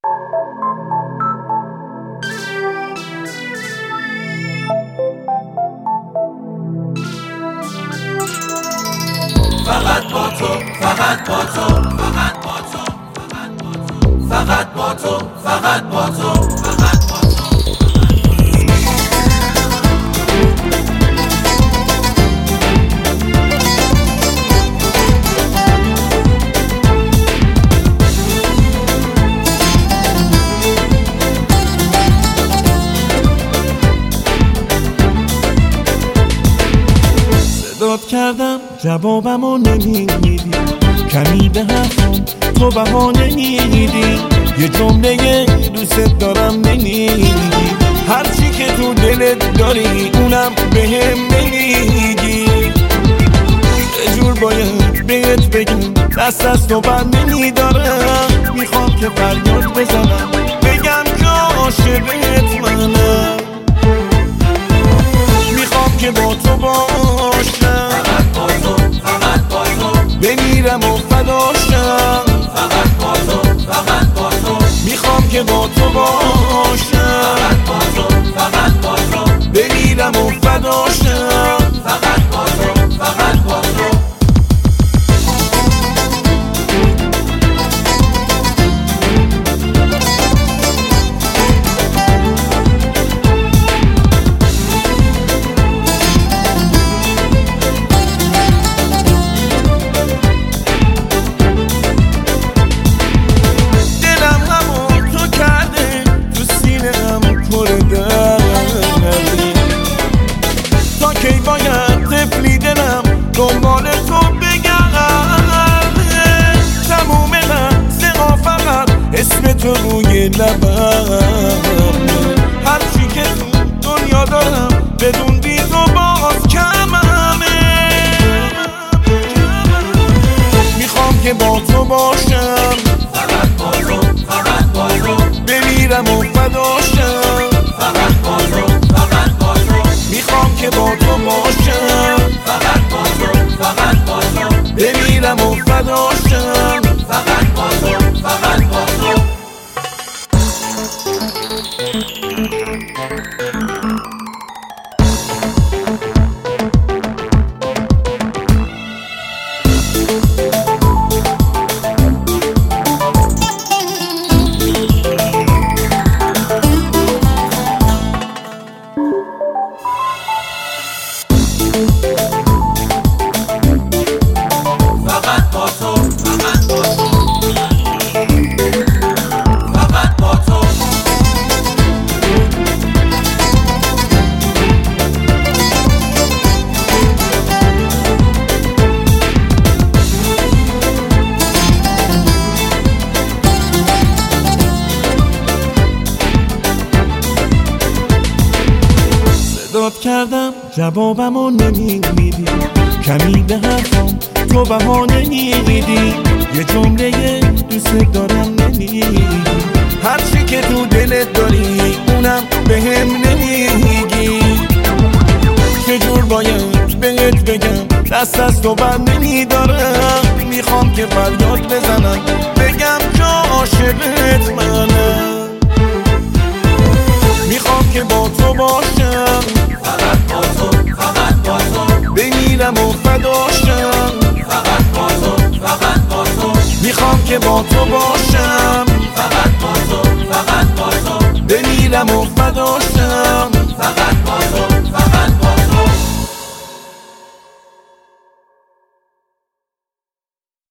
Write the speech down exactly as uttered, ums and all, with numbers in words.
فقط با تو، فقط با تو، فقط با تو، فقط با تو، فقط با تو، فقط با تو. صدات کردم جوابمو نمیدی، کمی به حرفم تو بهانه میدی، یه جمله دوست دارم نمیگی، هرچی که تو دلت داری اونم بهم نمیگی. یه جور باید بهت بگم دست از تو بر نمیدارم، میخوام که فریاد بزنم بگم که عاشقت منم، میخوام که با تو باشم، فقط با تو، فقط با تو، بمیرم و فداشم، فقط با تو، فقط با تو، میخوام که با تو باشم، فقط با تو، فقط با تو، بمیرم و فداشم، فقط با تو، فقط با تو. تا کی باید طفلی دلم دنبال تو بگردم، تموم لحظه فقط اسم تو روی لبم، هرچی که دنیا دارم بدون بی تو باز کممه، میخوام که با تو باشم، فقط با تو، فقط با تو، بمیرم و فداشم، فقط با تو، فقط با تو، میخوام که با تو باشم، فقط با تو، فقط با تو، بمیرم و فداشم، فقط با تو، فقط با تو. فقط با تو، فقط با تو، فقط با تو. صدات کردم جوابمو نمیدی، کمی به حرفم تو بهانه میدی، یه جمله دوست دارم نمیگی، هرچی که تو دلت داری اونم بهم نمیگی. چه جور باید بهت بگم دست از تو بر نمیدارم، میخوام که فریاد بزنم بگم که عاشقت منم، میخوام که با تو باشم، فقط با تو، فقط با تو، بمیرم و فداشم، فقط با تو، فقط با تو، میخوام که با تو باشم، فقط با تو، فقط با تو، بمیرم و فداشم.